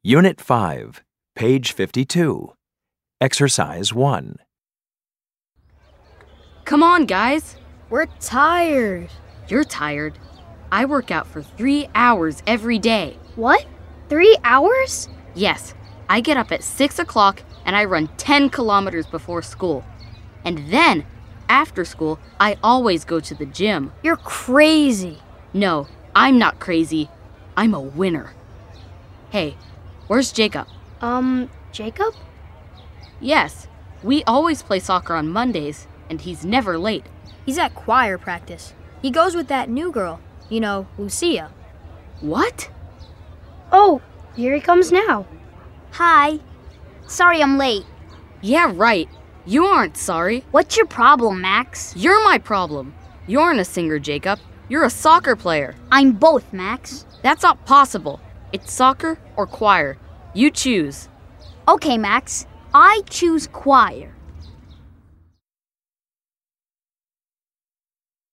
Unit 5, page 52. Exercise 1. Come on, guys. We're tired. You're tired. I work out for 3 hours every day. What? 3 hours? Yes, I get up at 6 o'clock and I run 10 kilometers before school. And then, after school, I always go to the gym. You're crazy. No, I'm not crazy. I'm a winner. Hey, where's Jacob? Jacob? Yes, we always play soccer on Mondays, and he's never late. He's at choir practice. He goes with that new girl, Lucia. What? Oh, here he comes now. Hi. Sorry I'm late. Yeah, right. You aren't sorry. What's your problem, Max? You're my problem. You aren't a singer, Jacob. You're a soccer player. I'm both, Max. That's not possible. It's soccer or choir. You choose. Okay, Max. I choose choir.